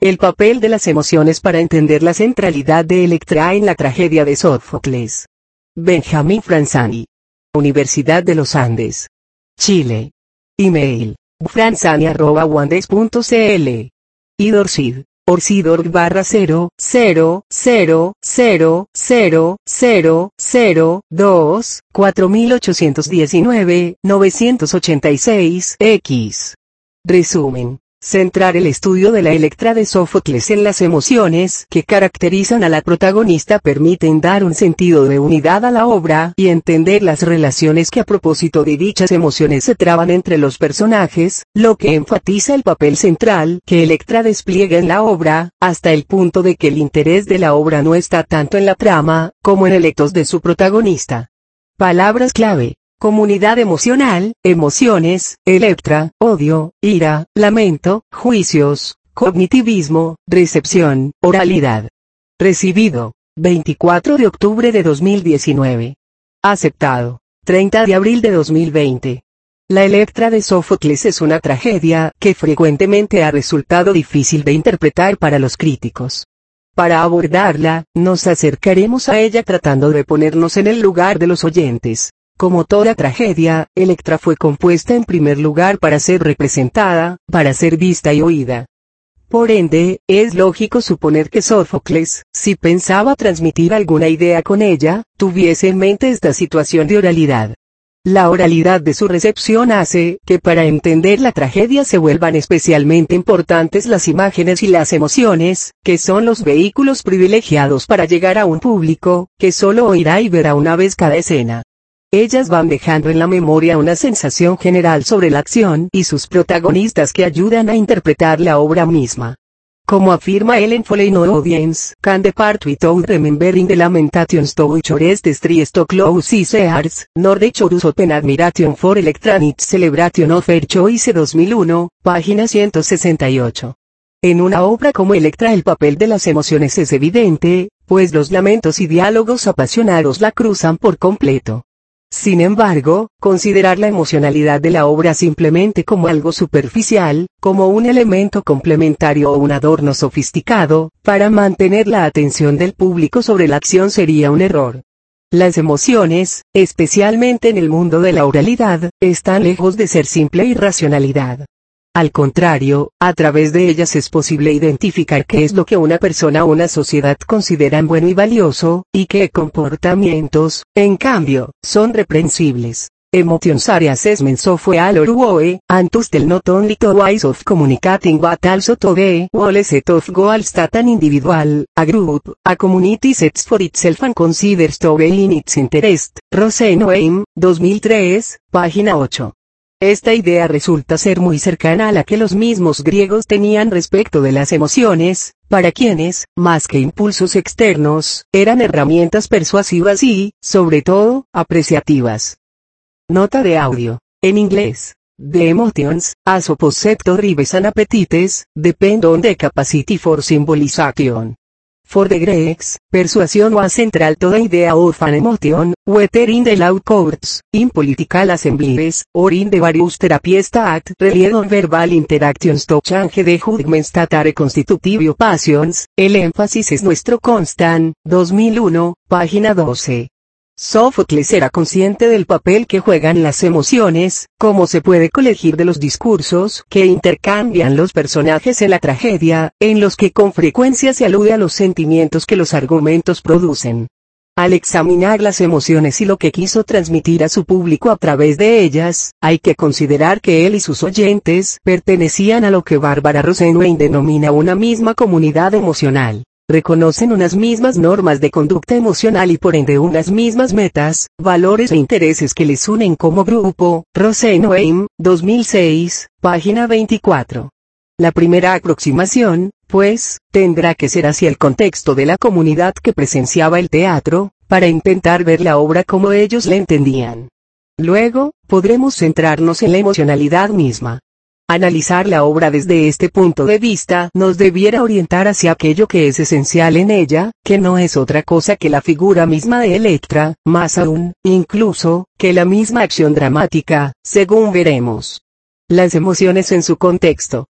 El papel de las emociones para entender la centralidad de Electra en la tragedia de Sófocles. Benjamín Franzani. Universidad de los Andes. Chile. Email: franzani@wandes.cl. Idorsid. Orsidor/000000002 4819-986 Resumen: centrar el estudio de la Electra de Sófocles en las emociones que caracterizan a la protagonista permiten dar un sentido de unidad a la obra y entender las relaciones que a propósito de dichas emociones se traban entre los personajes, lo que enfatiza el papel central que Electra despliega en la obra, hasta el punto de que el interés de la obra no está tanto en la trama, como en el ethos de su protagonista. Palabras clave: comunidad emocional, emociones, Electra, odio, ira, lamento, juicios, cognitivismo, recepción, oralidad. Recibido: 24 de octubre de 2019. Aceptado: 30 de abril de 2020. La Electra de Sófocles es una tragedia que frecuentemente ha resultado difícil de interpretar para los críticos. Para abordarla, nos acercaremos a ella tratando de ponernos en el lugar de los oyentes. Como toda tragedia, Electra fue compuesta en primer lugar para ser representada, para ser vista y oída. Por ende, es lógico suponer que Sófocles, si pensaba transmitir alguna idea con ella, tuviese en mente esta situación de oralidad. La oralidad de su recepción hace que para entender la tragedia se vuelvan especialmente importantes las imágenes y las emociones, que son los vehículos privilegiados para llegar a un público, que solo oirá y verá una vez cada escena. Ellas van dejando en la memoria una sensación general sobre la acción y sus protagonistas que ayudan a interpretar la obra misma. Como afirma Ellen Foley, no audience can depart without remembering the lamentations to which Orestes Tristo close sears, nor the chorus open admiration for Electra and its celebration of her choice 2001, página 168. En una obra como Electra el papel de las emociones es evidente, pues los lamentos y diálogos apasionados la cruzan por completo. Sin embargo, considerar la emocionalidad de la obra simplemente como algo superficial, como un elemento complementario o un adorno sofisticado, para mantener la atención del público sobre la acción sería un error. Las emociones, especialmente en el mundo de la oralidad, están lejos de ser simple irracionalidad. Al contrario, a través de ellas es posible identificar qué es lo que una persona o una sociedad consideran bueno y valioso, y qué comportamientos, en cambio, son reprensibles. Emotions are assessments of valor woe, and to tell not only two ways of communicating but also to the whole set of goals that an individual, a group, a community sets for itself and considers to be in its interest. Rosenheim, 2003, página 8. Esta idea resulta ser muy cercana a la que los mismos griegos tenían respecto de las emociones, para quienes, más que impulsos externos, eran herramientas persuasivas y, sobre todo, apreciativas. Nota de audio. En inglés. The emotions, as opposed to drives and appetites, depend on the capacity for symbolization. For the Greeks, persuasion was central to the idea of an emotion, whether in the law courts, in political assemblies, or in the various therapies that relied on verbal interactions to change the judgments that are constitutive of passions. El énfasis es nuestro constant, 2001, página 12. Sófocles era consciente del papel que juegan las emociones, como se puede colegir de los discursos que intercambian los personajes en la tragedia, en los que con frecuencia se alude a los sentimientos que los argumentos producen. Al examinar las emociones y lo que quiso transmitir a su público a través de ellas, hay que considerar que él y sus oyentes pertenecían a lo que Bárbara Rosenwein denomina una misma comunidad emocional. Reconocen unas mismas normas de conducta emocional y por ende unas mismas metas, valores e intereses que les unen como grupo. Rosenwein, 2006, página 24. La primera aproximación, pues, tendrá que ser hacia el contexto de la comunidad que presenciaba el teatro, para intentar ver la obra como ellos la entendían. Luego, podremos centrarnos en la emocionalidad misma. Analizar la obra desde este punto de vista nos debiera orientar hacia aquello que es esencial en ella, que no es otra cosa que la figura misma de Electra, más aún, incluso, que la misma acción dramática, según veremos. Las emociones en su contexto.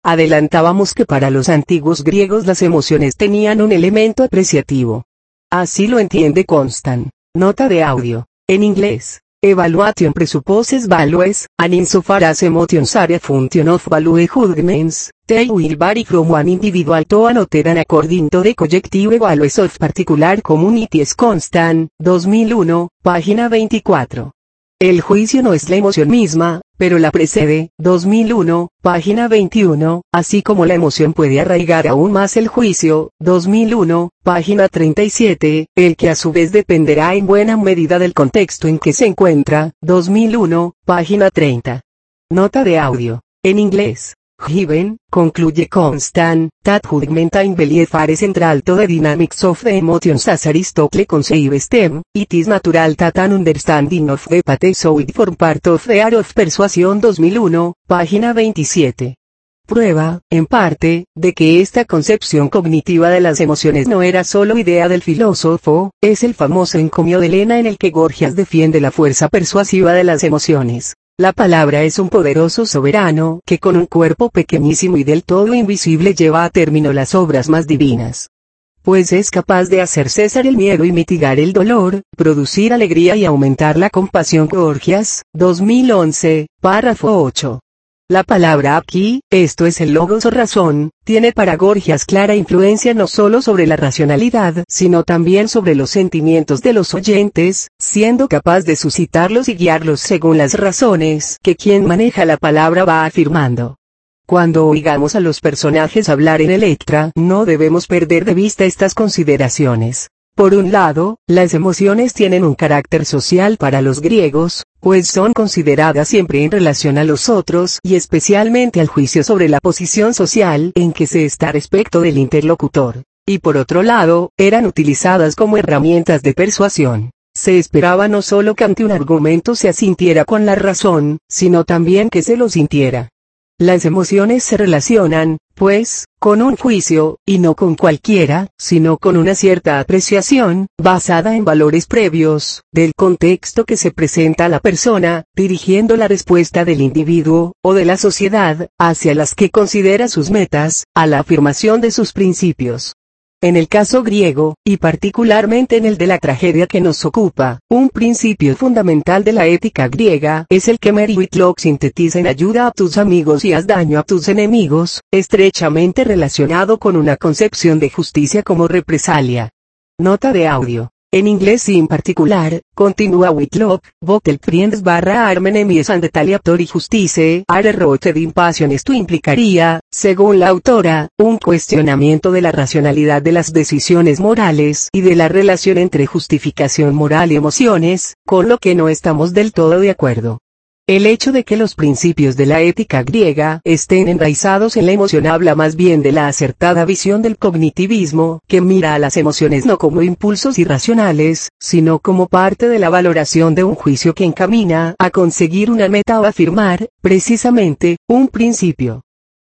adelantábamos que para los antiguos griegos las emociones tenían un elemento apreciativo. Así lo entiende Constant. Nota de audio. En inglés. Evaluation presupposes values, and insofar as emotions are a function of value judgments, they will vary from one individual to another and according to the collective values of particular communities. Constant, 2001, página 24. El juicio no es la emoción misma, pero la precede, 2001, página 21, así como la emoción puede arraigar aún más el juicio, 2001, página 37, el que a su vez dependerá en buena medida del contexto en que se encuentra, 2001, página 30. Nota de audio. En inglés. Given, concluye Constant, that judgment and belief are central to the dynamics of the emotions as Aristotle conceives them, it is natural that an understanding of the paths should form part of the art of persuasion. 2001, página 27. Prueba, en parte, de que esta concepción cognitiva de las emociones no era solo idea del filósofo, es el famoso encomio de Lena en el que Gorgias defiende la fuerza persuasiva de las emociones. La palabra es un poderoso soberano que con un cuerpo pequeñísimo y del todo invisible lleva a término las obras más divinas. Pues es capaz de hacer cesar el miedo y mitigar el dolor, producir alegría y aumentar la compasión. Gorgias, 2011, párrafo 8. La palabra aquí, esto es el logos o razón, tiene para Gorgias clara influencia no solo sobre la racionalidad, sino también sobre los sentimientos de los oyentes, siendo capaz de suscitarlos y guiarlos según las razones que quien maneja la palabra va afirmando. Cuando oigamos a los personajes hablar en Electra, no debemos perder de vista estas consideraciones. Por un lado, las emociones tienen un carácter social para los griegos, pues son consideradas siempre en relación a los otros y especialmente al juicio sobre la posición social en que se está respecto del interlocutor. Y por otro lado, eran utilizadas como herramientas de persuasión. Se esperaba no solo que ante un argumento se asintiera con la razón, sino también que se lo sintiera. Las emociones se relacionan, pues, con un juicio, y no con cualquiera, sino con una cierta apreciación, basada en valores previos, del contexto que se presenta a la persona, dirigiendo la respuesta del individuo, o de la sociedad, hacia las que considera sus metas, a la afirmación de sus principios. En el caso griego, y particularmente en el de la tragedia que nos ocupa, un principio fundamental de la ética griega es el que Mary Whitlock sintetiza en Ayuda a tus amigos y haz daño a tus enemigos, estrechamente relacionado con una concepción de justicia como represalia. Nota de audio. En inglés y en particular, continúa Whitlock, Votel Friends Armen Emies and Detaliatory Justice are rooted in passion. Esto implicaría, según la autora, un cuestionamiento de la racionalidad de las decisiones morales y de la relación entre justificación moral y emociones, con lo que no estamos del todo de acuerdo. El hecho de que los principios de la ética griega estén enraizados en la emoción habla más bien de la acertada visión del cognitivismo, que mira a las emociones no como impulsos irracionales, sino como parte de la valoración de un juicio que encamina a conseguir una meta o afirmar, precisamente, un principio.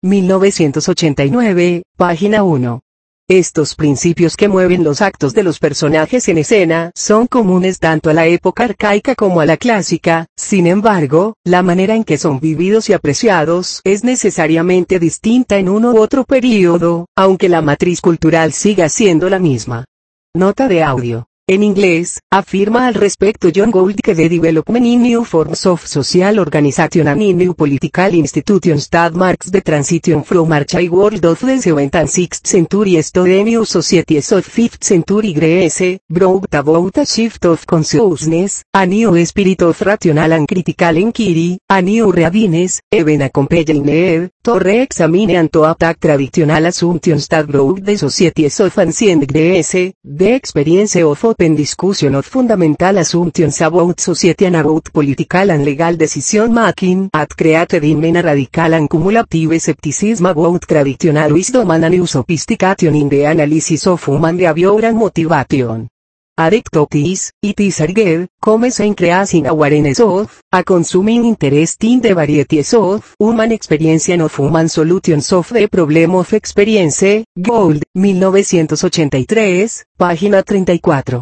1989, página 1. Estos principios que mueven los actos de los personajes en escena son comunes tanto a la época arcaica como a la clásica, sin embargo, la manera en que son vividos y apreciados es necesariamente distinta en uno u otro período, aunque la matriz cultural siga siendo la misma. Nota de audio. En inglés, afirma al respecto John Gould que The Development in New Forms of Social Organization and in New Political Institutions that marks the transition from archaic world of the 7th and 6th centuries to the new societies of 5th century Greece, brought about a shift of consciousness, a new spirit of rational and critical inquiry, a new readiness, even accompanying need, to re-examine and to attack traditional assumptions that brought the societies of ancient Greece, the experience of open discussion of fundamental assumptions about society and about political and legal decision making, had created in men a radical and cumulative skepticism about traditional wisdom and a new sophistication in the analysis of human behavior and motivation. Aristoteles, it is argued, comes increasing awareness of, a consuming interest in the varieties of, human experience and of human solutions of the problem of experience, Gould, 1983, página 34.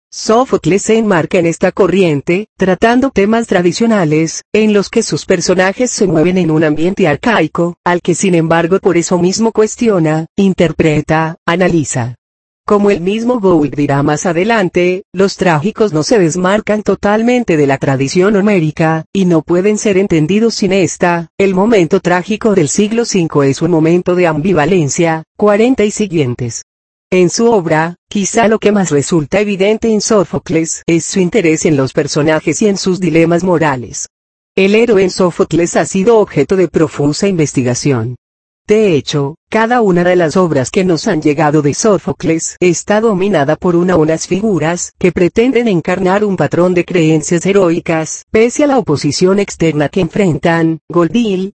Sófocles se enmarca en esta corriente, tratando temas tradicionales, en los que sus personajes se mueven en un ambiente arcaico, al que sin embargo por eso mismo cuestiona, interpreta, analiza. Como el mismo Bowie dirá más adelante, los trágicos no se desmarcan totalmente de la tradición homérica, y no pueden ser entendidos sin esta. El momento trágico del siglo V es un momento de ambivalencia, 40 y siguientes. En su obra, quizá lo que más resulta evidente en Sófocles es su interés en los personajes y en sus dilemas morales. El héroe en Sófocles ha sido objeto de profusa investigación. De hecho, cada una de las obras que nos han llegado de Sófocles está dominada por unas figuras que pretenden encarnar un patrón de creencias heroicas, pese a la oposición externa que enfrentan. Goldil,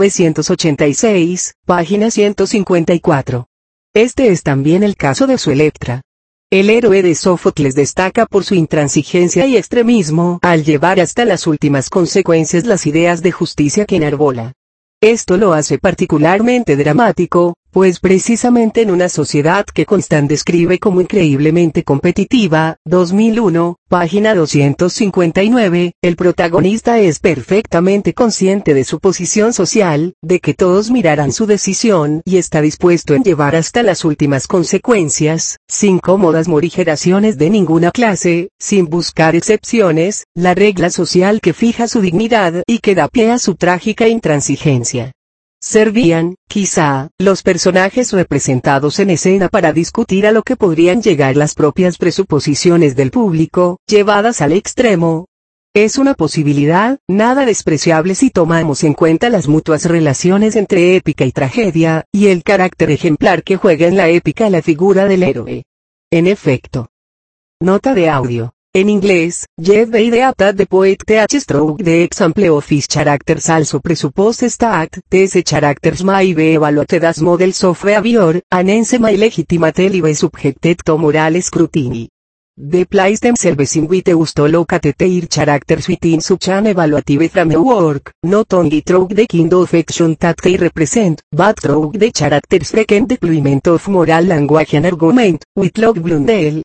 1986, página 154. Este es también el caso de su Electra. El héroe de Sófocles destaca por su intransigencia y extremismo al llevar hasta las últimas consecuencias las ideas de justicia que enarbola. Esto lo hace particularmente dramático, pues precisamente en una sociedad que Constant describe como increíblemente competitiva, 2001, página 259, el protagonista es perfectamente consciente de su posición social, de que todos mirarán su decisión y está dispuesto en llevar hasta las últimas consecuencias, sin cómodas morigeraciones de ninguna clase, sin buscar excepciones, la regla social que fija su dignidad y que da pie a su trágica intransigencia. Servían, quizá, los personajes representados en escena para discutir a lo que podrían llegar las propias presuposiciones del público, llevadas al extremo. Es una posibilidad, nada despreciable si tomamos en cuenta las mutuas relaciones entre épica y tragedia, y el carácter ejemplar que juega en la épica la figura del héroe. En efecto. Nota de audio. En inglés, Jeff the Ideata the Poet Teach Stroke the Example of his characters also presupposes that these characters may be evaluated as models of behavior, and hence may legitimately be subjected to moral scrutiny. The place themselves in which to locate their characters within such an evaluative framework, not only through the kind of action that they represent, but through the characters' frequent deployment of moral language and argument, Whitlock Blundell,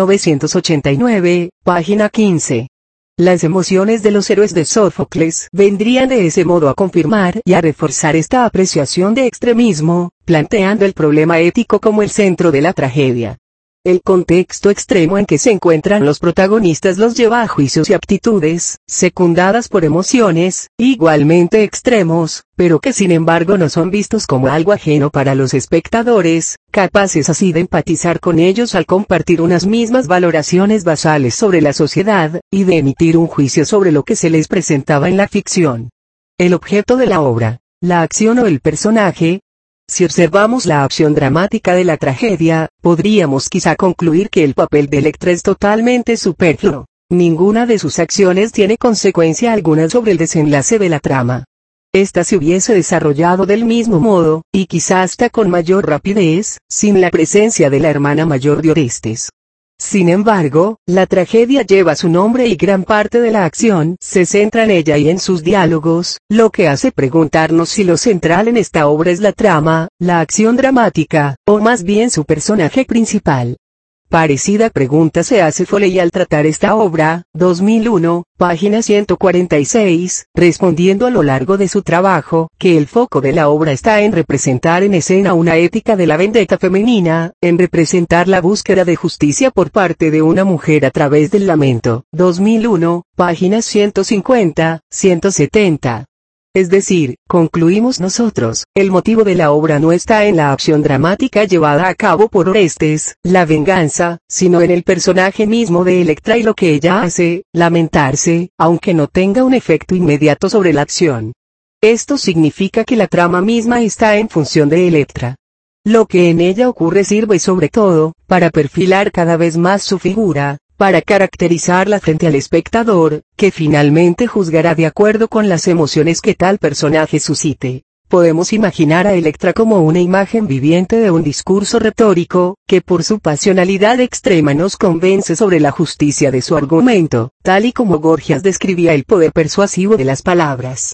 1989, página 15. Las emociones de los héroes de Sófocles vendrían de ese modo a confirmar y a reforzar esta apreciación de extremismo, planteando el problema ético como el centro de la tragedia. El contexto extremo en que se encuentran los protagonistas los lleva a juicios y aptitudes, secundadas por emociones, igualmente extremos, pero que sin embargo no son vistos como algo ajeno para los espectadores, capaces así de empatizar con ellos al compartir unas mismas valoraciones basales sobre la sociedad, y de emitir un juicio sobre lo que se les presentaba en la ficción. El objeto de la obra, la acción o el personaje. Si observamos la acción dramática de la tragedia, podríamos quizá concluir que el papel de Electra es totalmente superfluo. Ninguna de sus acciones tiene consecuencia alguna sobre el desenlace de la trama. Esta se hubiese desarrollado del mismo modo, y quizá hasta con mayor rapidez, sin la presencia de la hermana mayor de Orestes. Sin embargo, la tragedia lleva su nombre y gran parte de la acción se centra en ella y en sus diálogos, lo que hace preguntarnos si lo central en esta obra es la trama, la acción dramática, o más bien su personaje principal. Parecida pregunta se hace Foley al tratar esta obra, 2001, página 146, respondiendo a lo largo de su trabajo, que el foco de la obra está en representar en escena una ética de la vendetta femenina, en representar la búsqueda de justicia por parte de una mujer a través del lamento, 2001, páginas 150, 170. Es decir, concluimos nosotros, el motivo de la obra no está en la acción dramática llevada a cabo por Orestes, la venganza, sino en el personaje mismo de Electra y lo que ella hace, lamentarse, aunque no tenga un efecto inmediato sobre la acción. Esto significa que la trama misma está en función de Electra. Lo que en ella ocurre sirve sobre todo, para perfilar cada vez más su figura, para caracterizarla frente al espectador, que finalmente juzgará de acuerdo con las emociones que tal personaje suscite. Podemos imaginar a Electra como una imagen viviente de un discurso retórico, que por su pasionalidad extrema nos convence sobre la justicia de su argumento, tal y como Gorgias describía el poder persuasivo de las palabras.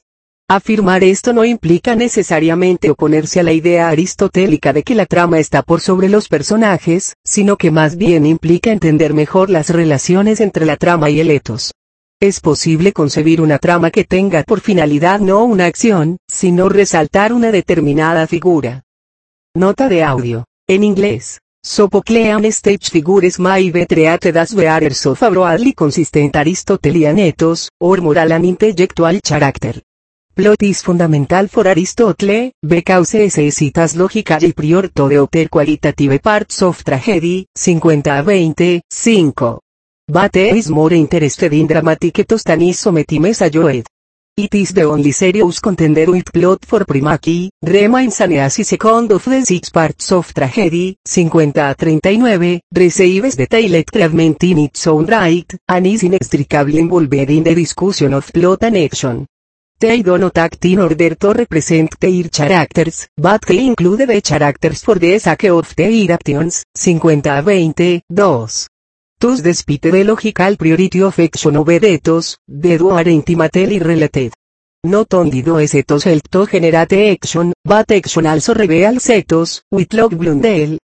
Afirmar esto no implica necesariamente oponerse a la idea aristotélica de que la trama está por sobre los personajes, sino que más bien implica entender mejor las relaciones entre la trama y el etos. Es posible concebir una trama que tenga por finalidad no una acción, sino resaltar una determinada figura. Nota de audio. En inglés. Sophoclean stage figures may be treated as bearers of a broadly consistent Aristotelian ethos, or moral and intellectual character. Plot is fundamental for Aristotle, because it is logically prior to the other qualitative parts of tragedy, 50-20, 5. But is more interested in dramatic ethos than is sometimes allowed. It is the only serious contender with plot for prima key, remains an easy second of the 6 parts of tragedy, 50-39, receives detailed treatment in its own right, and is inextricably involved in the discussion of plot and action. They do not act in order to represent their characters, but they include the characters for the sake of their actions, 50-20, 2. Thus despite the logical priority of action over ethos, the two are intimately related. Not only does ethos help to generate action, but action also reveals ethos, Whitlock Blundell,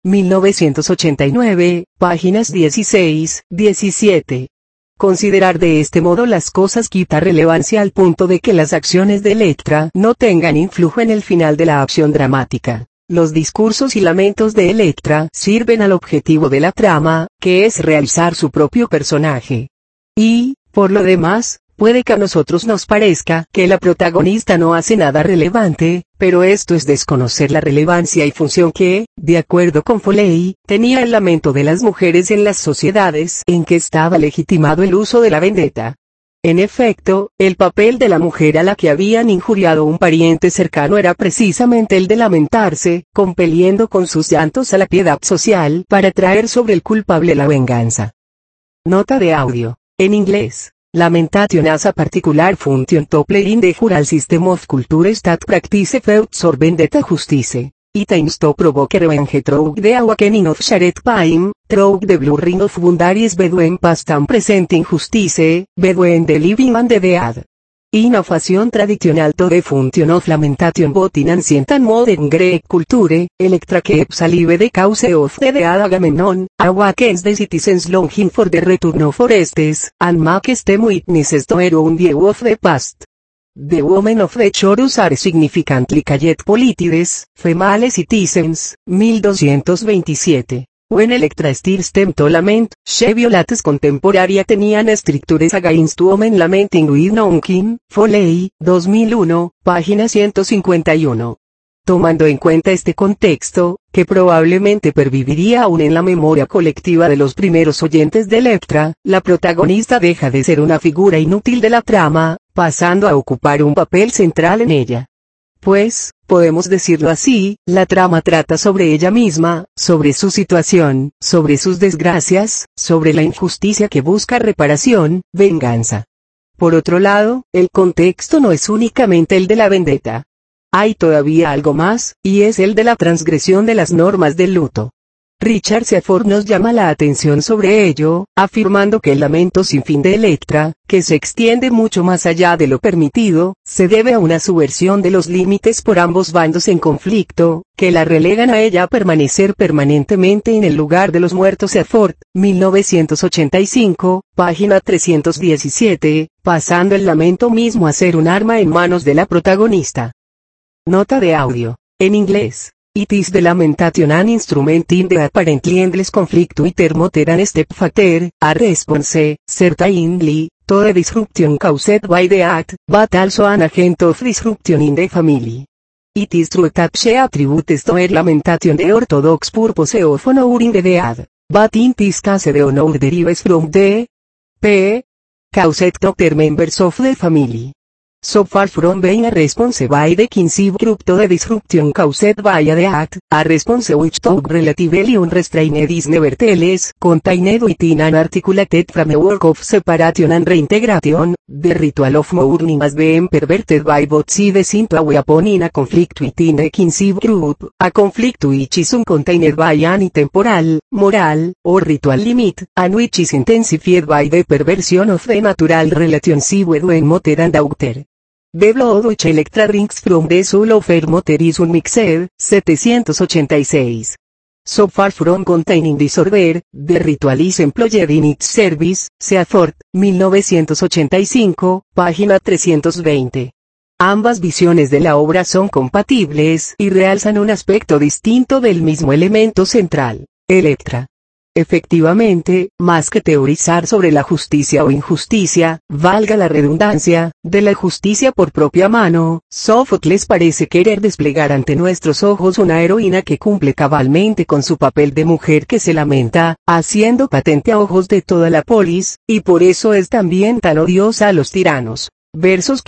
1989, páginas 16, 17. Considerar de este modo las cosas quita relevancia al punto de que las acciones de Electra no tengan influjo en el final de la acción dramática. Los discursos y lamentos de Electra sirven al objetivo de la trama, que es realizar su propio personaje. Y, por lo demás, puede que a nosotros nos parezca que la protagonista no hace nada relevante, pero esto es desconocer la relevancia y función que, de acuerdo con Foley, tenía el lamento de las mujeres en las sociedades en que estaba legitimado el uso de la vendetta. En efecto, el papel de la mujer a la que habían injuriado un pariente cercano era precisamente el de lamentarse, compeliendo con sus llantos a la piedad social para traer sobre el culpable la venganza. Nota de audio. En inglés. Lamentation as a particular function to play in the jural system of culture that practice feuds or vendetta justice. It aims to provoke revenge through the awakening of shared pain, through the blurring of boundaries between past and present injustice, between the living and the dead. In a fashion traditional to the function of lamentation both in ancient and modern Greek culture, Electra keeps alive the cause of the dead Agamemnon, awakens the citizens longing for the return of Orestes, and makes them witnesses to her own view of the past. The women of the chorus are significantly called Politides, female citizens, 1227. When Electra stirs them to lament, she violates contemporary tenían strictures against women lamenting with non-kin, Foley, 2001, página 151. Tomando en cuenta este contexto, que probablemente perviviría aún en la memoria colectiva de los primeros oyentes de Electra, la protagonista deja de ser una figura inútil de la trama, pasando a ocupar un papel central en ella. Pues, podemos decirlo así, la trama trata sobre ella misma, sobre su situación, sobre sus desgracias, sobre la injusticia que busca reparación, venganza. Por otro lado, el contexto no es únicamente el de la vendetta. Hay todavía algo más, y es el de la transgresión de las normas del luto. Richard Seaford nos llama la atención sobre ello, afirmando que el lamento sin fin de Electra, que se extiende mucho más allá de lo permitido, se debe a una subversión de los límites por ambos bandos en conflicto, que la relegan a ella a permanecer permanentemente en el lugar de los muertos. Seaford, 1985, página 317, pasando el lamento mismo a ser un arma en manos de la protagonista. Nota de audio. En inglés. It is the lamentation an instrument in the apparently endless conflict with her mother and stepfather, a response, certainly, to the disruption caused by the act, but also an agent of disruption in the family. It is true that she attributes to her lamentation the orthodox purpose of honoring the dead, but in this case the honor derives from the caused to other members of the family. So far from being a response by the kinship group to the disruption caused by the act, a response which took relatively unrestrained is nevertheless contained within an articulated framework of separation and reintegration. The ritual of mourning has been perverted by both sides into a weapon in a conflict within the kinship group, a conflict which is uncontained by any temporal, moral, or ritual limit, and which is intensified by the perversion of the natural relationship between mother and daughter. The Bloodwitch Electra Rings from the Soul of Her Motorization Mixed, 786. So Far from Containing Disorder, The Ritual is Employed in Its Service, Seaford, 1985, página 320. Ambas visiones de la obra son compatibles y realzan un aspecto distinto del mismo elemento central, Electra. Efectivamente, más que teorizar sobre la justicia o injusticia, valga la redundancia, de la justicia por propia mano, Sófocles parece querer desplegar ante nuestros ojos una heroína que cumple cabalmente con su papel de mujer que se lamenta, haciendo patente a ojos de toda la polis, y por eso es también tan odiosa a los tiranos. Versos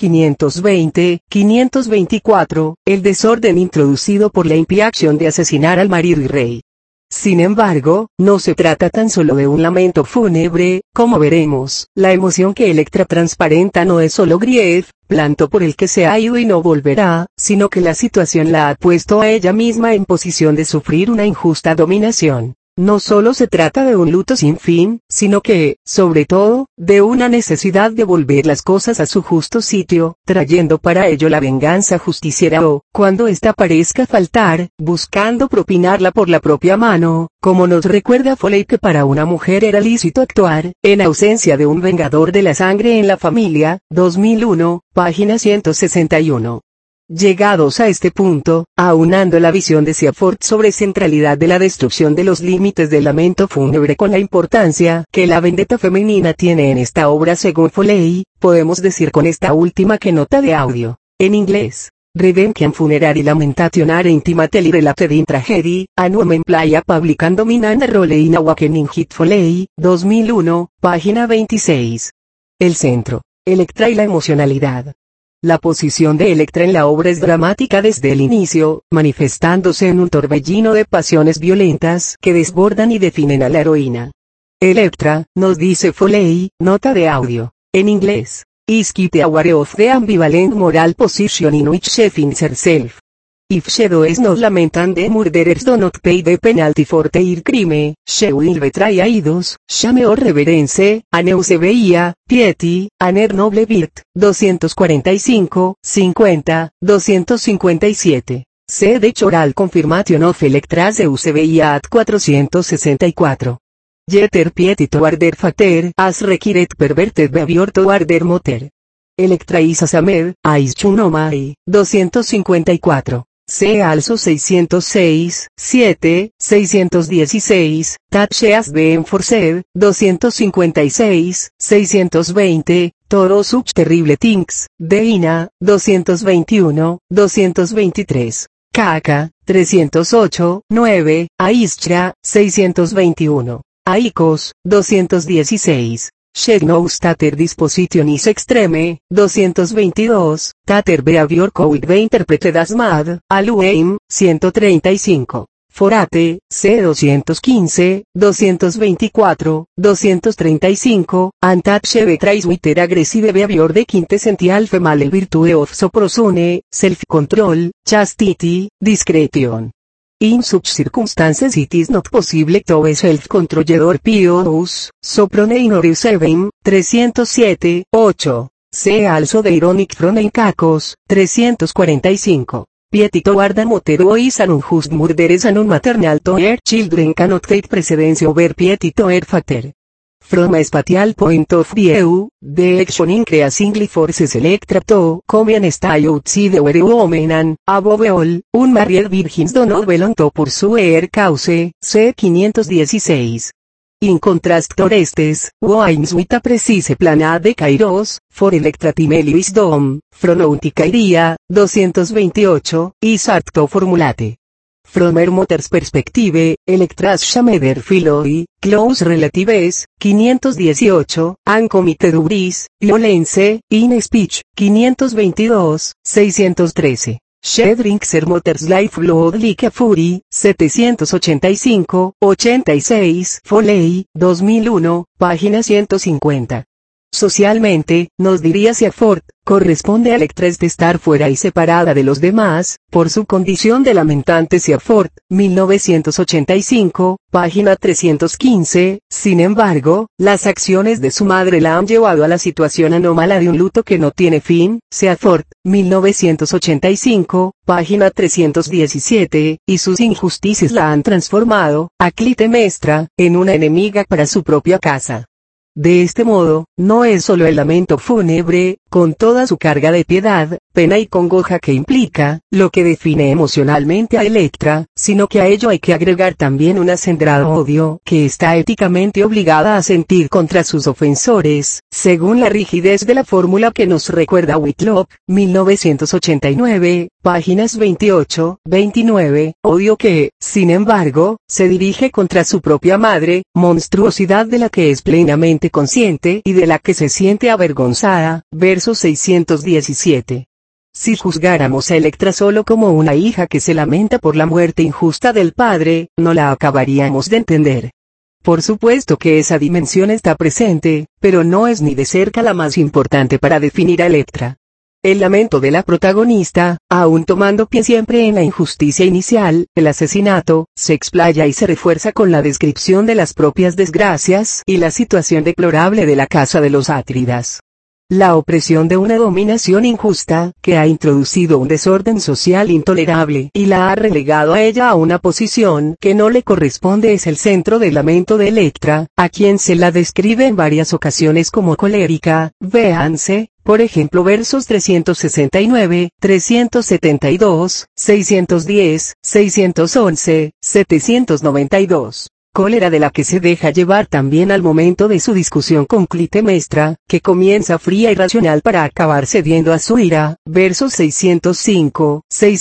520-524, el desorden introducido por la impía acción de asesinar al marido y rey. Sin embargo, no se trata tan solo de un lamento fúnebre, como veremos, la emoción que Electra transparenta no es solo grief, planto por el que se ha ido y no volverá, sino que la situación la ha puesto a ella misma en posición de sufrir una injusta dominación. No solo se trata de un luto sin fin, sino que, sobre todo, de una necesidad de volver las cosas a su justo sitio, trayendo para ello la venganza justiciera o, cuando ésta parezca faltar, buscando propinarla por la propia mano, como nos recuerda Foley que para una mujer era lícito actuar, en ausencia de un vengador de la sangre en la familia, 2001, página 161. Llegados a este punto, aunando la visión de Seaford sobre centralidad de la destrucción de los límites del lamento fúnebre con la importancia que la vendetta femenina tiene en esta obra según Foley, podemos decir con esta última que nota de audio, en inglés. Redemption Funerary Lamentation are intimately related in tragedy, an woman play a public and dominant role in awakening hit Foley, 2001, página 26. El centro, Electra y la emocionalidad. La posición de Electra en la obra es dramática desde el inicio, manifestándose en un torbellino de pasiones violentas que desbordan y definen a la heroína. Electra, nos dice Foley, nota de audio, en inglés, is quite aware of the ambivalent moral position in which she finds herself. If she does not lament and the murderers do not pay the penalty for their crime, she will betray idols, shame or reverence, and eusebia, piety, and her noble birth, 245, 50, 257. C. de Choral Confirmation of Electra's Eusebia at 464. Jeter piety toward her fater, as required perverted behavior toward her mother. Electra is asamed, ais chunomai, 254. C. also 606, 7, 616, that she has been forced, 256, 620, Toro such terrible things, Deina, 221, 223. Caca, 308, 9, Aistra, 621. Aikos, 216. Knows Tater Disposition is Extreme, 222, Tater Behavior Code be interpreted as mad, Alueim, 135. Forate, C. 215, 224, 235, Antache Betrays Witter Aggressive Behavior de Quintessential Female Virtue of Soprosune, Self-Control, Chastity, Discretion. In such circumstances it is not possible to be self-controlled pious, soprone or 7, 307, 8. C. also the ironic from Encacos, 345. Piety toward a mother is an unjust murder is an unmaternal to her children cannot take precedence over piety to her father. From a spatial point of view, the action increasingly forces Electra to come and stay outside where women and, above all, unmarried virgins do not belong to pursue her cause, C. 516. In contrast to Orestes, Wimes with a precise plan de Kairos, for Electra timely wisdom, from Antikyria, 228, is art to formulate. From her mother's perspective, Electra's shamed philoi, close relatives, 518, and committed hubris, violence, in speech, 522, 613. She drinks her mother's life blood like a fury, 785, 86, Foley, 2001, página 150. Socialmente, nos diría Seafort, corresponde a Electra de estar fuera y separada de los demás, por su condición de lamentante. Seafort, 1985, página 315, sin embargo, las acciones de su madre la han llevado a la situación anómala de un luto que no tiene fin. Seafort, 1985, página 317, y sus injusticias la han transformado, a Clitemnestra, en una enemiga para su propia casa. De este modo, no es solo el lamento fúnebre, con toda su carga de piedad, pena y congoja que implica, lo que define emocionalmente a Electra, sino que a ello hay que agregar también un acendrado odio que está éticamente obligada a sentir contra sus ofensores, según la rigidez de la fórmula que nos recuerda Whitlock, 1989, páginas 28-29, odio que, sin embargo, se dirige contra su propia madre, monstruosidad de la que es plenamente consciente y de la que se siente avergonzada, verso 617. Si juzgáramos a Electra solo como una hija que se lamenta por la muerte injusta del padre, no la acabaríamos de entender. Por supuesto que esa dimensión está presente, pero no es ni de cerca la más importante para definir a Electra. El lamento de la protagonista, aun tomando pie siempre en la injusticia inicial, el asesinato, se explaya y se refuerza con la descripción de las propias desgracias y la situación deplorable de la casa de los Atrídas. La opresión de una dominación injusta, que ha introducido un desorden social intolerable y la ha relegado a ella a una posición que no le corresponde, es el centro del lamento de Electra, a quien se la describe en varias ocasiones como colérica. Véanse, por ejemplo, versos 369, 372, 610, 611, 792. Cólera de la que se deja llevar también al momento de su discusión con Clitemnestra, que comienza fría y racional para acabar cediendo a su ira, versos 605,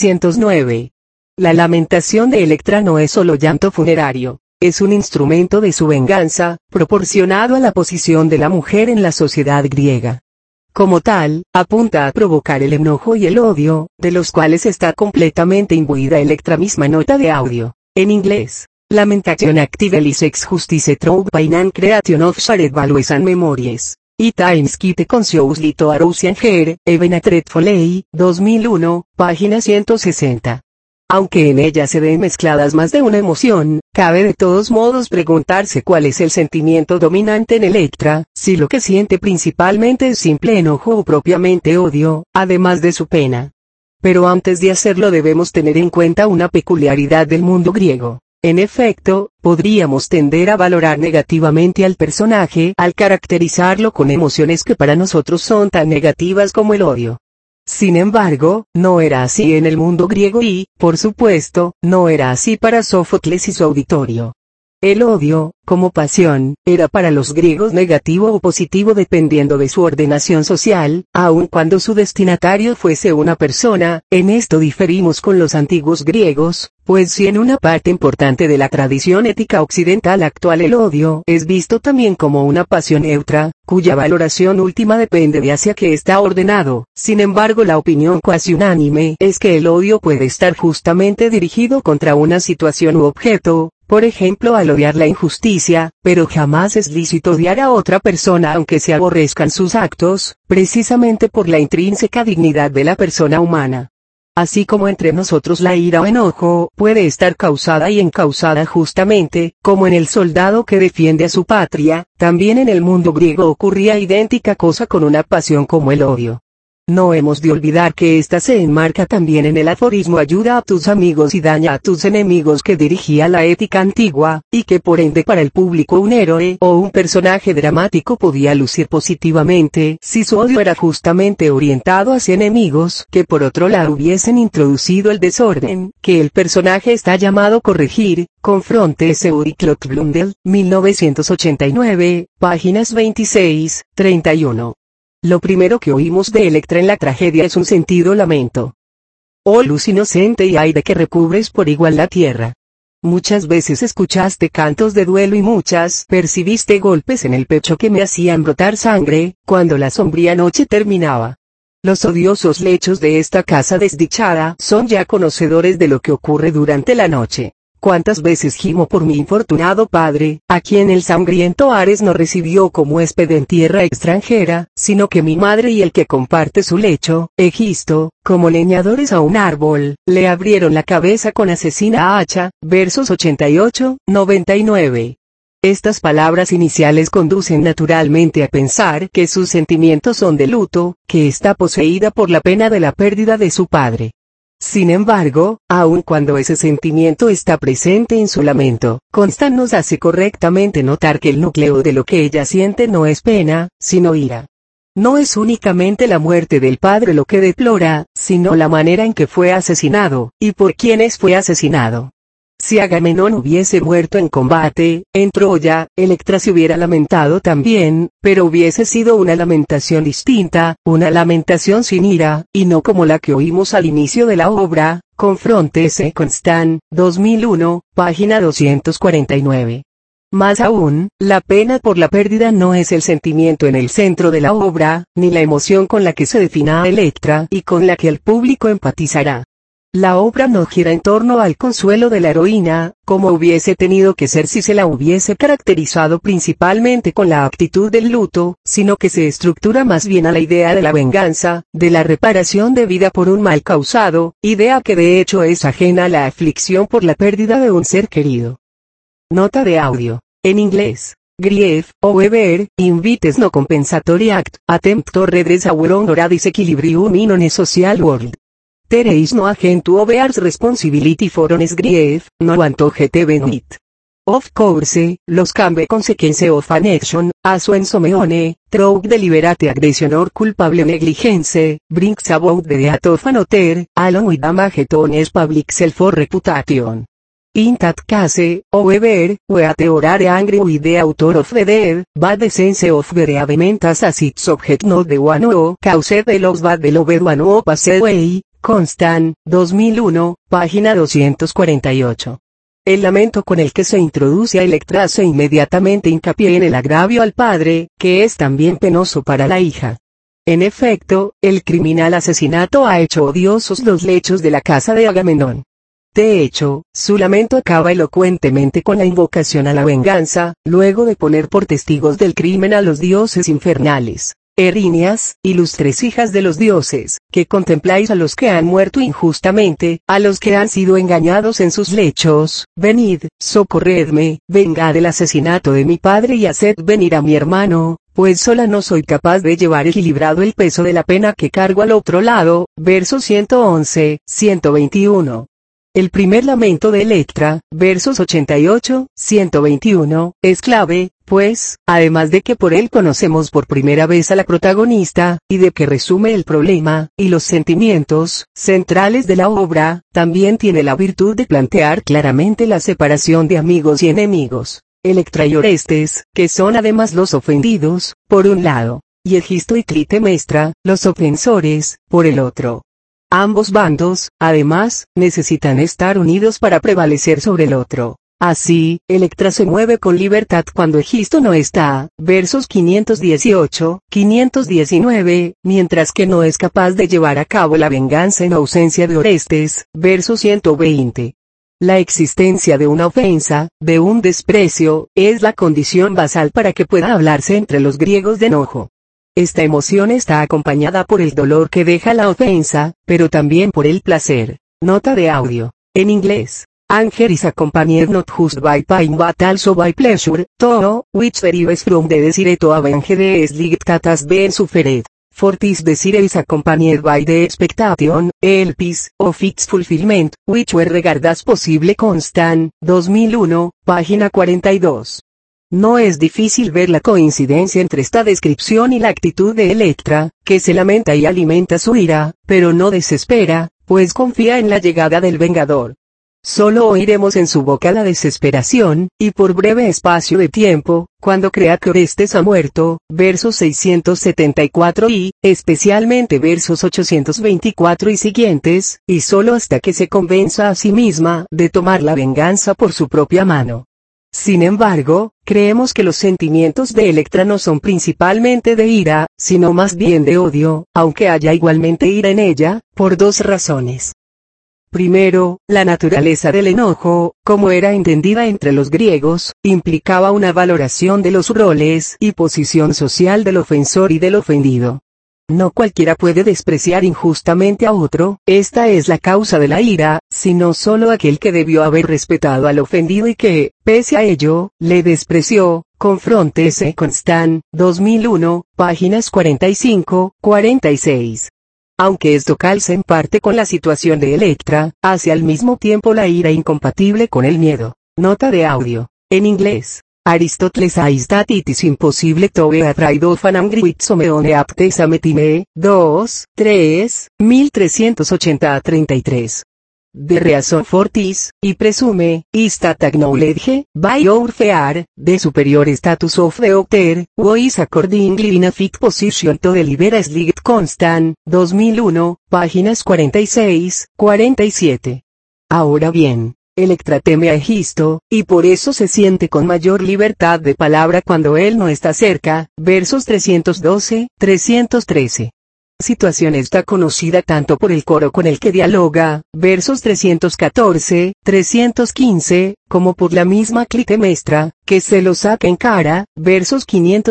609. La lamentación de Electra no es solo llanto funerario, es un instrumento de su venganza, proporcionado a la posición de la mujer en la sociedad griega. Como tal, apunta a provocar el enojo y el odio, de los cuales está completamente imbuida Electra. Misma nota de audio, en inglés. Lamentation active sex justice through pain and creation of shared values and memories. Y times kite consciously to arousing her, even a dreadfully, 2001, página 160. Aunque en ella se ven mezcladas más de una emoción, cabe de todos modos preguntarse cuál es el sentimiento dominante en Electra, si lo que siente principalmente es simple enojo o propiamente odio, además de su pena. Pero antes de hacerlo debemos tener en cuenta una peculiaridad del mundo griego. En efecto, podríamos tender a valorar negativamente al personaje al caracterizarlo con emociones que para nosotros son tan negativas como el odio. Sin embargo, no era así en el mundo griego y, por supuesto, no era así para Sófocles y su auditorio. El odio, como pasión, era para los griegos negativo o positivo dependiendo de su ordenación social, aun cuando su destinatario fuese una persona. En esto diferimos con los antiguos griegos, pues si en una parte importante de la tradición ética occidental actual el odio es visto también como una pasión neutra, cuya valoración última depende de hacia qué está ordenado. Sin embargo, la opinión cuasi unánime es que el odio puede estar justamente dirigido contra una situación u objeto, por ejemplo al odiar la injusticia, pero jamás es lícito odiar a otra persona aunque se aborrezcan sus actos, precisamente por la intrínseca dignidad de la persona humana. Así como entre nosotros la ira o enojo puede estar causada y encausada justamente, como en el soldado que defiende a su patria, también en el mundo griego ocurría idéntica cosa con una pasión como el odio. No hemos de olvidar que ésta se enmarca también en el aforismo ayuda a tus amigos y daña a tus enemigos que dirigía la ética antigua, y que por ende para el público un héroe o un personaje dramático podía lucir positivamente si su odio era justamente orientado hacia enemigos que por otro lado hubiesen introducido el desorden que el personaje está llamado a corregir. Confronte Eudiclot Blundell, 1989, páginas 26-31. Lo primero que oímos de Electra en la tragedia es un sentido lamento. Oh luz inocente y aire que recubres por igual la tierra. Muchas veces escuchaste cantos de duelo y muchas percibiste golpes en el pecho que me hacían brotar sangre, cuando la sombría noche terminaba. Los odiosos lechos de esta casa desdichada son ya conocedores de lo que ocurre durante la noche. cuántas veces gimo por mi infortunado padre, a quien el sangriento Ares no recibió como huésped en tierra extranjera, sino que mi madre y el que comparte su lecho, Egisto, como leñadores a un árbol, le abrieron la cabeza con asesina hacha, versos 88-99. Estas palabras iniciales conducen naturalmente a pensar que sus sentimientos son de luto, que está poseída por la pena de la pérdida de su padre. Sin embargo, aun cuando ese sentimiento está presente en su lamento, Constant nos hace correctamente notar que el núcleo de lo que ella siente no es pena, sino ira. No es únicamente la muerte del padre lo que deplora, sino la manera en que fue asesinado, y por quienes fue asesinado. Si Agamenón hubiese muerto en combate, en Troya, Electra se hubiera lamentado también, pero hubiese sido una lamentación distinta, una lamentación sin ira, y no como la que oímos al inicio de la obra. Confróntese Constant, 2001, página 249. Más aún, la pena por la pérdida no es el sentimiento en el centro de la obra, ni la emoción con la que se defina a Electra y con la que el público empatizará. La obra no gira en torno al consuelo de la heroína, como hubiese tenido que ser si se la hubiese caracterizado principalmente con la actitud del luto, sino que se estructura más bien a la idea de la venganza, de la reparación debida por un mal causado, idea que de hecho es ajena a la aflicción por la pérdida de un ser querido. Nota de audio. En inglés. Grief, however, invites no compensatory act, attempt to redress our own or a disequilibrium in a social world. There is no agent who bears responsibility for honest grief, no one to get even it. Of course, los cambe consequence of an action, as when someone, through deliberate aggression or culpable negligence, brings about the death of another, along with damage to one's public self or reputation. In that case, however, we or are angry with the author of the deed, but the sense of bereavement as its subject not the one who caused the loss but the loved one who passed away. Constant, 2001, página 248. El lamento con el que se introduce a Electra hace inmediatamente hincapié en el agravio al padre, que es también penoso para la hija. En efecto, el criminal asesinato ha hecho odiosos los lechos de la casa de Agamenón. De hecho, su lamento acaba elocuentemente con la invocación a la venganza, luego de poner por testigos del crimen a los dioses infernales. Erinias, ilustres hijas de los dioses, que contempláis a los que han muerto injustamente, a los que han sido engañados en sus lechos, venid, socorredme, vengad el asesinato de mi padre y haced venir a mi hermano, pues sola no soy capaz de llevar equilibrado el peso de la pena que cargo al otro lado, versos 111-121. El primer lamento de Electra, versos 88-121, es clave, pues, además de que por él conocemos por primera vez a la protagonista, y de que resume el problema, y los sentimientos, centrales de la obra, también tiene la virtud de plantear claramente la separación de amigos y enemigos. Electra y Orestes, que son además los ofendidos, por un lado, y Egisto y Clitemnestra, los ofensores, por el otro. Ambos bandos, además, necesitan estar unidos para prevalecer sobre el otro. Así, Electra se mueve con libertad cuando Egisto no está, versos 518-519, mientras que no es capaz de llevar a cabo la venganza en ausencia de Orestes, verso 120. La existencia de una ofensa, de un desprecio, es la condición basal para que pueda hablarse entre los griegos de enojo. Esta emoción está acompañada por el dolor que deja la ofensa, pero también por el placer. Nota de audio. En inglés. Anger is accompanied not just by pain but also by pleasure, too, which derives from the desire to avenge the slight that has been suffered. For this desire is accompanied by the expectation, elpis, of its fulfillment, which were regarded as possible. Constant, 2001, página 42. No es difícil ver la coincidencia entre esta descripción y la actitud de Electra, que se lamenta y alimenta su ira, pero no desespera, pues confía en la llegada del Vengador. Solo oiremos en su boca la desesperación, y por breve espacio de tiempo, cuando crea que Orestes ha muerto, versos 674 y, especialmente versos 824 y siguientes, y solo hasta que se convenza a sí misma de tomar la venganza por su propia mano. Sin embargo, creemos que los sentimientos de Electra no son principalmente de ira, sino más bien de odio, aunque haya igualmente ira en ella, por dos razones. Primero, la naturaleza del enojo, como era entendida entre los griegos, implicaba una valoración de los roles y posición social del ofensor y del ofendido. No cualquiera puede despreciar injustamente a otro, esta es la causa de la ira, sino solo aquel que debió haber respetado al ofendido y que, pese a ello, le despreció. Confróntese con Stan, 2001, páginas 45-46. Aunque esto calza en parte con la situación de Electra, hace al mismo tiempo la ira incompatible con el miedo. Nota de audio. En inglés. Aristóteles is that it is impossible to be afraid of an angry with someone apte sametime, 2, 3, 1380-33. The reason for this, y presume, is that acknowledge, by your fear, the superior status of the other, who is accordingly in a fit position to deliver a slight constant, 2001, páginas 46-47. Ahora bien, Electra teme a Egisto, y por eso se siente con mayor libertad de palabra cuando él no está cerca, versos 312-313. Situación esta conocida tanto por el coro con el que dialoga, versos 314-315, como por la misma Clitemnestra, que se lo saca en cara, versos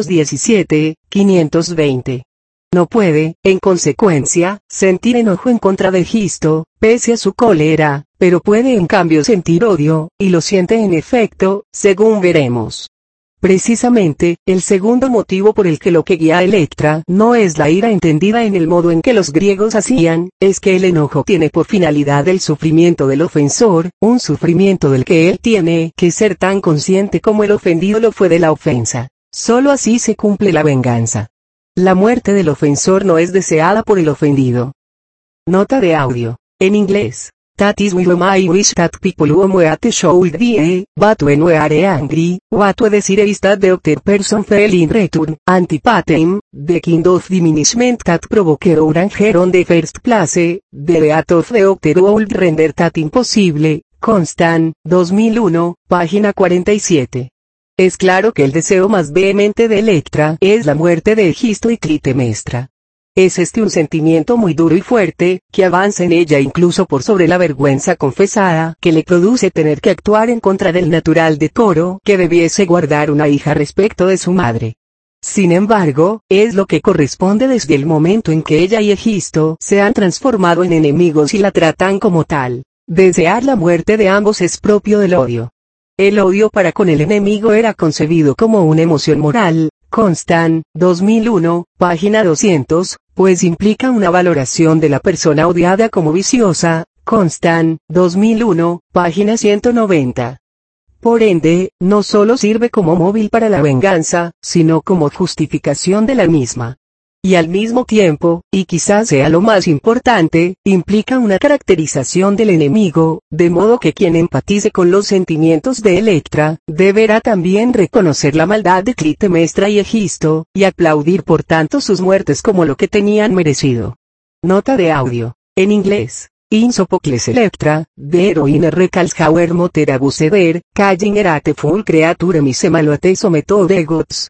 517-520. No puede, en consecuencia, sentir enojo en contra de Egisto, pese a su cólera, pero puede en cambio sentir odio, y lo siente en efecto, según veremos. Precisamente, el segundo motivo por el que lo que guía a Electra no es la ira entendida en el modo en que los griegos hacían, es que el enojo tiene por finalidad el sufrimiento del ofensor, un sufrimiento del que él tiene que ser tan consciente como el ofendido lo fue de la ofensa. Solo así se cumple la venganza. La muerte del ofensor no es deseada por el ofendido. Nota de audio. En inglés. That is why I wish that people who meet should be, but when we are angry, what we desire is that the other person feel in return, antipatem, the kind of diminishment that provoke our anger on the first place, the death of the other would render that impossible. Constant, 2001, página 47. Es claro que el deseo más vehemente de Electra es la muerte de Egisto y Clitemnestra. Es un sentimiento muy duro y fuerte, que avanza en ella incluso por sobre la vergüenza confesada que le produce tener que actuar en contra del natural decoro que debiese guardar una hija respecto de su madre. Sin embargo, es lo que corresponde desde el momento en que ella y Egisto se han transformado en enemigos y la tratan como tal. Desear la muerte de ambos es propio del odio. El odio para con el enemigo era concebido como una emoción moral. Constant, 2001, página 200, pues implica una valoración de la persona odiada como viciosa. Constant, 2001, página 190. Por ende, no solo sirve como móvil para la venganza, sino como justificación de la misma. Y al mismo tiempo, y quizás sea lo más importante, implica una caracterización del enemigo, de modo que quien empatice con los sentimientos de Electra, deberá también reconocer la maldad de Clitemnestra y Egisto, y aplaudir por tanto sus muertes como lo que tenían merecido. Nota de audio. En inglés. In Sophocles Electra, the heroine recalls how her mother abused her, calling her a full creature mise maloate someto de gods,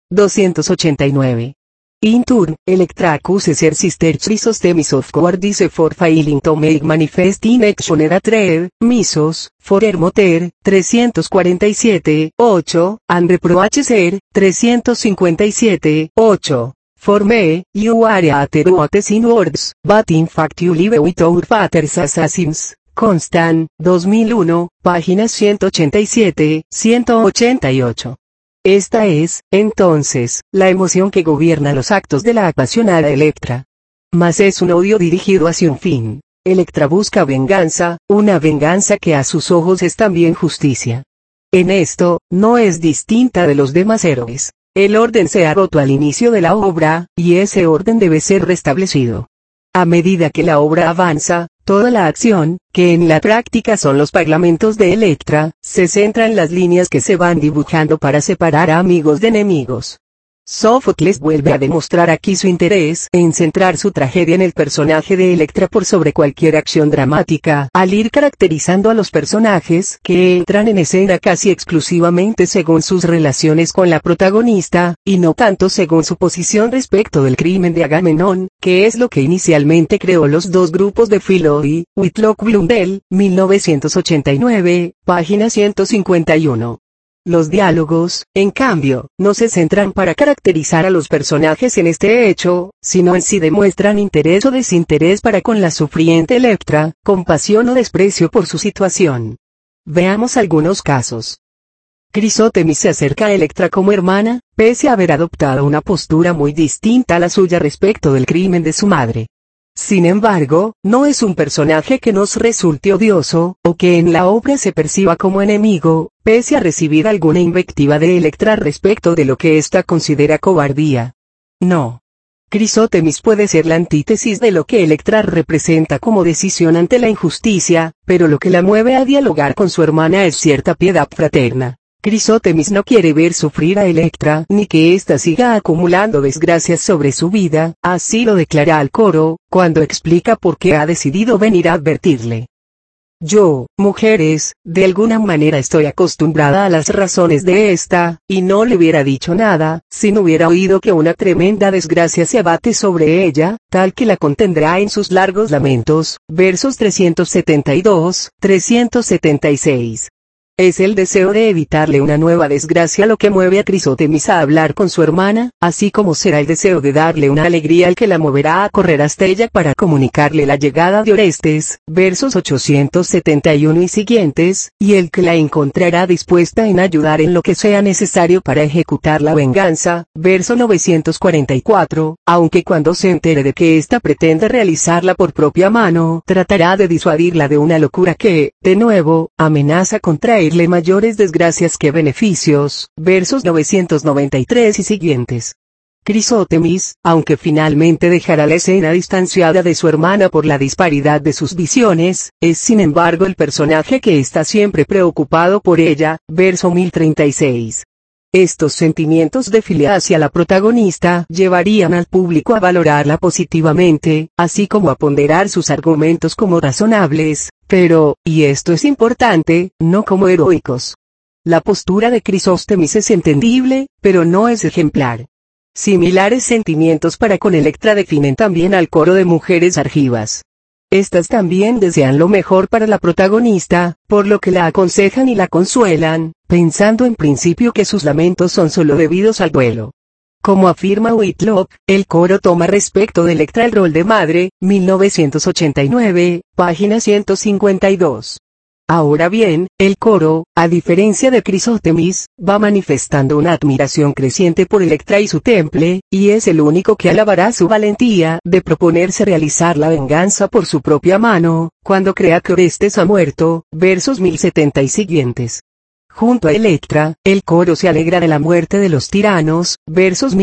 289. In turn, Electra accuses her sister Chrysothemis of cowardice for failing to make manifest in action her hatred, misos, for her mother, 347, 8, and reproaches her, 357, 8. For me, you are a heroes in words, but in fact you live with our father's assassins. Constant, 2001, páginas 187-188. Esta es, entonces, la emoción que gobierna los actos de la apasionada Electra. Mas es un odio dirigido hacia un fin. Electra busca venganza, una venganza que a sus ojos es también justicia. En esto, no es distinta de los demás héroes. El orden se ha roto al inicio de la obra, y ese orden debe ser restablecido. A medida que la obra avanza, toda la acción, que en la práctica son los parlamentos de Electra, se centra en las líneas que se van dibujando para separar a amigos de enemigos. Sófocles vuelve a demostrar aquí su interés en centrar su tragedia en el personaje de Electra por sobre cualquier acción dramática, al ir caracterizando a los personajes que entran en escena casi exclusivamente según sus relaciones con la protagonista, y no tanto según su posición respecto del crimen de Agamenón, que es lo que inicialmente creó los dos grupos de Philo y Whitlock Blundell, 1989, página 151. Los diálogos, en cambio, no se centran para caracterizar a los personajes en este hecho, sino en si demuestran interés o desinterés para con la sufriente Electra, compasión o desprecio por su situación. Veamos algunos casos. Crisótemis se acerca a Electra como hermana, pese a haber adoptado una postura muy distinta a la suya respecto del crimen de su madre. Sin embargo, no es un personaje que nos resulte odioso, o que en la obra se perciba como enemigo, pese a recibir alguna invectiva de Electra respecto de lo que ésta considera cobardía. No. Crisótemis puede ser la antítesis de lo que Electra representa como decisión ante la injusticia, pero lo que la mueve a dialogar con su hermana es cierta piedad fraterna. Crisótemis no quiere ver sufrir a Electra ni que ésta siga acumulando desgracias sobre su vida, así lo declara al coro, cuando explica por qué ha decidido venir a advertirle. Yo, mujeres, de alguna manera estoy acostumbrada a las razones de esta, y no le hubiera dicho nada, si no hubiera oído que una tremenda desgracia se abate sobre ella, tal que la contendrá en sus largos lamentos, versos 372-376. Es el deseo de evitarle una nueva desgracia lo que mueve a Crisótemis a hablar con su hermana, así como será el deseo de darle una alegría el que la moverá a correr hasta ella para comunicarle la llegada de Orestes, versos 871 y siguientes, y el que la encontrará dispuesta en ayudar en lo que sea necesario para ejecutar la venganza, verso 944, aunque cuando se entere de que ésta pretende realizarla por propia mano, tratará de disuadirla de una locura que, de nuevo, amenaza con traerle mayores desgracias que beneficios, versos 993 y siguientes. Crisótemis, aunque finalmente dejará la escena distanciada de su hermana por la disparidad de sus visiones, es sin embargo el personaje que está siempre preocupado por ella, verso 1036. Estos sentimientos de filia hacia la protagonista llevarían al público a valorarla positivamente, así como a ponderar sus argumentos como razonables, pero, y esto es importante, no como heroicos. La postura de Crisótemis es entendible, pero no es ejemplar. Similares sentimientos para con Electra definen también al coro de mujeres argivas. Estas también desean lo mejor para la protagonista, por lo que la aconsejan y la consuelan, pensando en principio que sus lamentos son solo debidos al duelo. Como afirma Whitlock, el coro toma respecto de Electra el rol de madre, 1989, página 152. Ahora bien, el coro, a diferencia de Crisótemis, va manifestando una admiración creciente por Electra y su temple, y es el único que alabará su valentía de proponerse realizar la venganza por su propia mano, cuando crea que Orestes ha muerto, versos 1070 y siguientes. Junto a Electra, el coro se alegra de la muerte de los tiranos, versos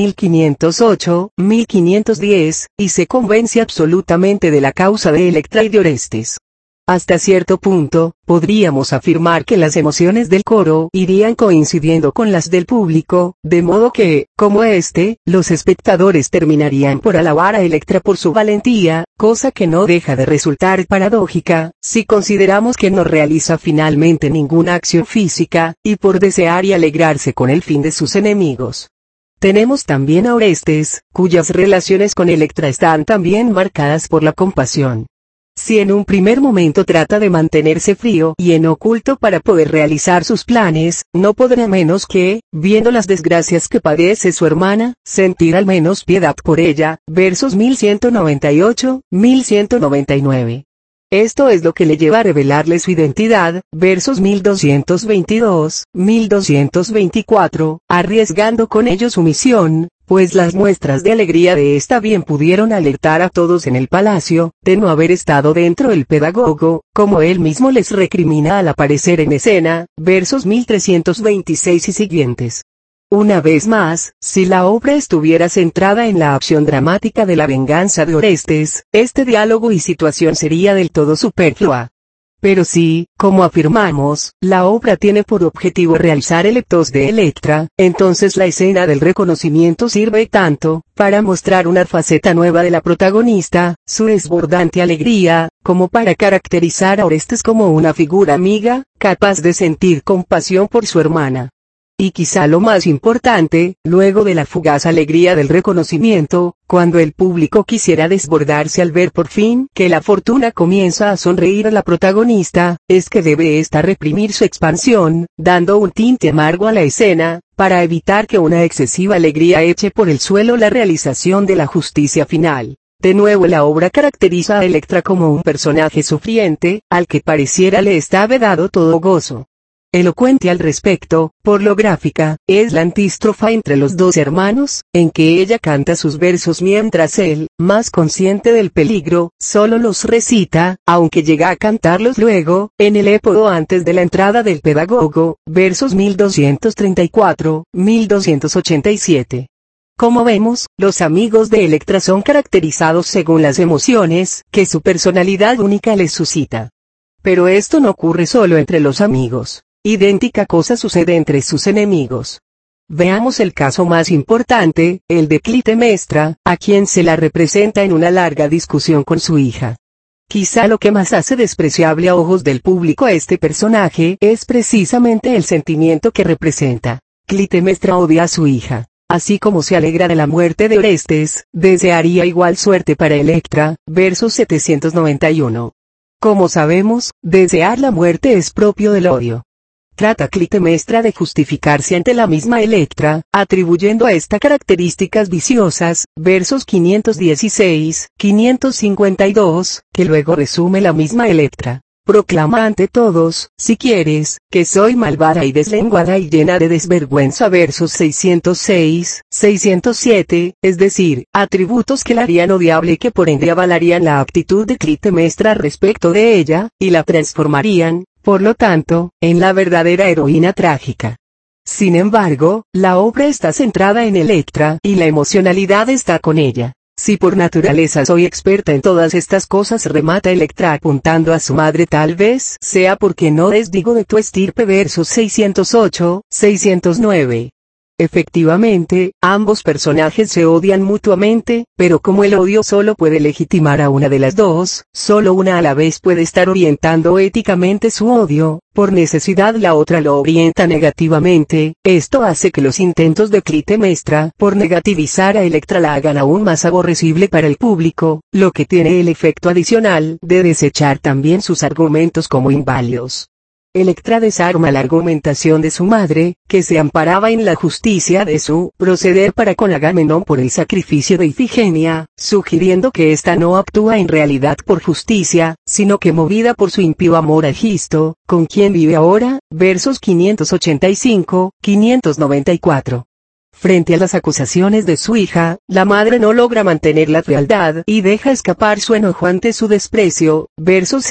1508-1510, y se convence absolutamente de la causa de Electra y de Orestes. Hasta cierto punto, podríamos afirmar que las emociones del coro irían coincidiendo con las del público, de modo que, como los espectadores terminarían por alabar a Electra por su valentía, cosa que no deja de resultar paradójica, si consideramos que no realiza finalmente ninguna acción física, y por desear y alegrarse con el fin de sus enemigos. Tenemos también a Orestes, cuyas relaciones con Electra están también marcadas por la compasión. Si en un primer momento trata de mantenerse frío y en oculto para poder realizar sus planes, no podrá menos que, viendo las desgracias que padece su hermana, sentir al menos piedad por ella, versos 1198-1199. Esto es lo que le lleva a revelarle su identidad, versos 1222-1224, arriesgando con ello su misión, pues las muestras de alegría de esta bien pudieron alertar a todos en el palacio, de no haber estado dentro el pedagogo, como él mismo les recrimina al aparecer en escena, versos 1326 y siguientes. Una vez más, si la obra estuviera centrada en la acción dramática de la venganza de Orestes, este diálogo y situación sería del todo superflua. Pero si, como afirmamos, la obra tiene por objetivo realizar el ethos de Electra, entonces la escena del reconocimiento sirve tanto, para mostrar una faceta nueva de la protagonista, su desbordante alegría, como para caracterizar a Orestes como una figura amiga, capaz de sentir compasión por su hermana. Y quizá lo más importante, luego de la fugaz alegría del reconocimiento, cuando el público quisiera desbordarse al ver por fin que la fortuna comienza a sonreír a la protagonista, es que debe ésta reprimir su expansión, dando un tinte amargo a la escena, para evitar que una excesiva alegría eche por el suelo la realización de la justicia final. De nuevo la obra caracteriza a Electra como un personaje sufriente, al que pareciera le está vedado todo gozo. Elocuente al respecto, por lo gráfica, es la antístrofa entre los dos hermanos, en que ella canta sus versos mientras él, más consciente del peligro, solo los recita, aunque llega a cantarlos luego, en el épodo antes de la entrada del pedagogo, versos 1234-1287. Como vemos, los amigos de Electra son caracterizados según las emociones que su personalidad única les suscita. Pero esto no ocurre solo entre los amigos. Idéntica cosa sucede entre sus enemigos. Veamos el caso más importante, el de Clitemnestra, a quien se la representa en una larga discusión con su hija. Quizá lo que más hace despreciable a ojos del público a este personaje es precisamente el sentimiento que representa. Clitemnestra odia a su hija. Así como se alegra de la muerte de Orestes, desearía igual suerte para Electra, verso 791. Como sabemos, desear la muerte es propio del odio. Trata Clitemnestra de justificarse ante la misma Electra, atribuyendo a esta características viciosas, versos 516-552, que luego resume la misma Electra. Proclama ante todos, si quieres, que soy malvada y deslenguada y llena de desvergüenza, versos 606-607, es decir, atributos que la harían odiable y que por ende avalarían la actitud de Clitemnestra respecto de ella, y la transformarían, por lo tanto, en la verdadera heroína trágica. Sin embargo, la obra está centrada en Electra, y la emocionalidad está con ella. Si por naturaleza soy experta en todas estas cosas, remata Electra apuntando a su madre, tal vez sea porque no desdigo de tu estirpe, versos 608-609. Efectivamente, ambos personajes se odian mutuamente, pero como el odio solo puede legitimar a una de las dos, solo una a la vez puede estar orientando éticamente su odio, por necesidad la otra lo orienta negativamente. Esto hace que los intentos de Clitemnestra por negativizar a Electra la hagan aún más aborrecible para el público, lo que tiene el efecto adicional de desechar también sus argumentos como inválidos. Electra desarma la argumentación de su madre, que se amparaba en la justicia de su proceder para con Agamenón por el sacrificio de Ifigenia, sugiriendo que ésta no actúa en realidad por justicia, sino que movida por su impío amor a Egisto, con quien vive ahora, versos 585-594. Frente a las acusaciones de su hija, la madre no logra mantener la fealdad y deja escapar su enojo ante su desprecio, versos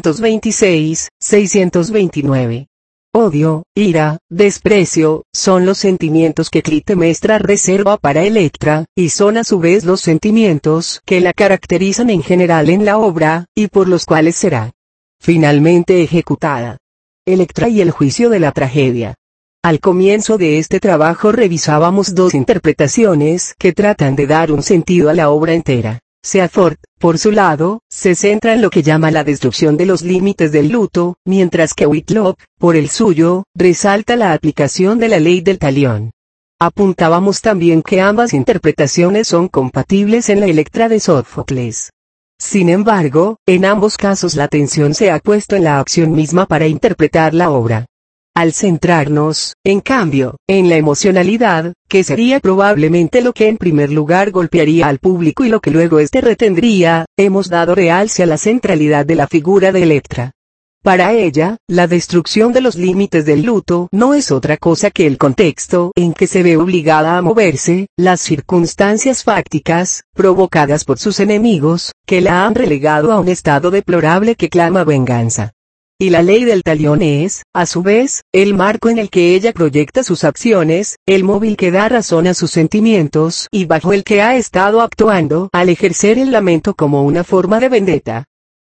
626-629. Odio, ira, desprecio, son los sentimientos que Clitemnestra reserva para Electra, y son a su vez los sentimientos que la caracterizan en general en la obra, y por los cuales será finalmente ejecutada. Electra y el juicio de la tragedia. Al comienzo de este trabajo revisábamos dos interpretaciones que tratan de dar un sentido a la obra entera. Seafort, por su lado, se centra en lo que llama la destrucción de los límites del luto, mientras que Whitlock, por el suyo, resalta la aplicación de la ley del talión. Apuntábamos también que ambas interpretaciones son compatibles en la Electra de Sófocles. Sin embargo, en ambos casos la atención se ha puesto en la acción misma para interpretar la obra. Al centrarnos, en cambio, en la emocionalidad, que sería probablemente lo que en primer lugar golpearía al público y lo que luego éste retendría, hemos dado realce a la centralidad de la figura de Electra. Para ella, la destrucción de los límites del luto no es otra cosa que el contexto en que se ve obligada a moverse, las circunstancias fácticas, provocadas por sus enemigos, que la han relegado a un estado deplorable que clama venganza. Y la ley del talión es, a su vez, el marco en el que ella proyecta sus acciones, el móvil que da razón a sus sentimientos y bajo el que ha estado actuando al ejercer el lamento como una forma de vendetta.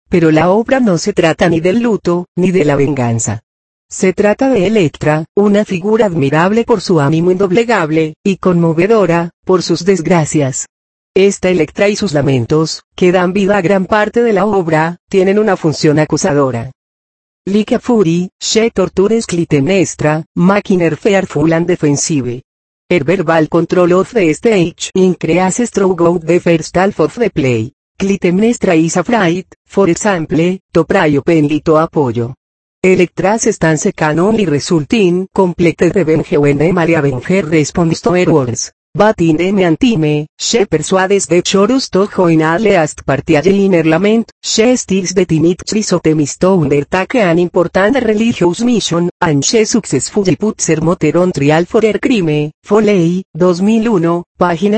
Pero la obra no se trata ni del luto, ni de la venganza. Se trata de Electra, una figura admirable por su ánimo indoblegable, y conmovedora, por sus desgracias. Esta Electra y sus lamentos, que dan vida a gran parte de la obra, tienen una función acusadora. Like a fury, she tortures Clytemnestra, making fearful and defensive. Her verbal control of the stage increases throughout the first half of the play. Clytemnestra is afraid, for example, to pray openly to apoyo. Electra's stance can only result in complete revenge when Emily Avenger responds to her words. But in the meantime, she persuades the chorus to join at last party in her lament. She stills the timid Chrysothemis to undertake an important religious mission, and she successfully puts her mother on trial for her crime. Foley, 2001, página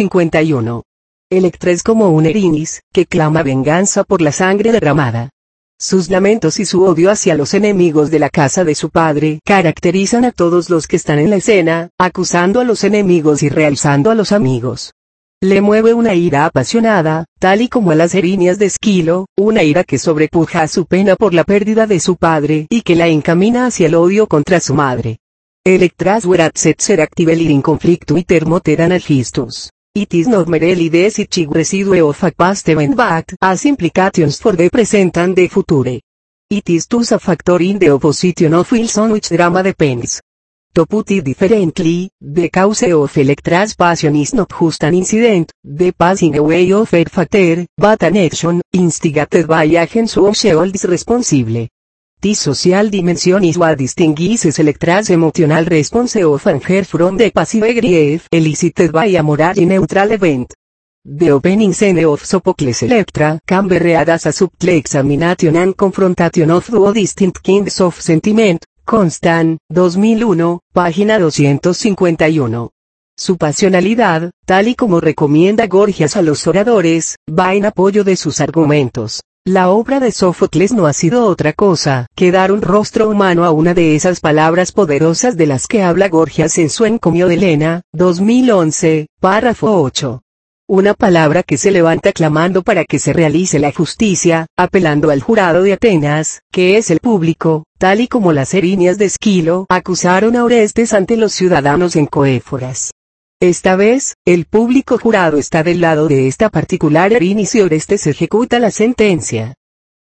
151. Electra es como un Erinis, que clama venganza por la sangre derramada. Sus lamentos y su odio hacia los enemigos de la casa de su padre caracterizan a todos los que están en la escena, acusando a los enemigos y realzando a los amigos. Le mueve una ira apasionada, tal y como a las Erinias de Esquilo, una ira que sobrepuja a su pena por la pérdida de su padre y que la encamina hacia el odio contra su madre. Electra's were sets her active in conflict with her mother anarchistus. It is not merely the psychic residue of a past event but has implications for the present and the future. It is thus a factor in the opposition of Wilson which drama depends. To put it differently, the cause of Electra's passion is not just an incident, the passing away of her father, but an action, instigated by agents who she holds responsible. This social dimension is what distinguishes Electra's emotional response of anger from the passive grief elicited by a morally neutral event. The opening scene of Sophocles' Electra can be read as a subtle examination and confrontation of two distinct kinds of sentiment. Constant, 2001, página 251. Su pasionalidad, tal y como recomienda Gorgias a los oradores, va en apoyo de sus argumentos. La obra de Sófocles no ha sido otra cosa que dar un rostro humano a una de esas palabras poderosas de las que habla Gorgias en su encomio de Helena, 2011, párrafo 8. Una palabra que se levanta clamando para que se realice la justicia, apelando al jurado de Atenas, que es el público, tal y como las Erinias de Esquilo acusaron a Orestes ante los ciudadanos en Coéforas. Esta vez, el público jurado está del lado de esta particular Erinis y Orestes ejecuta la sentencia.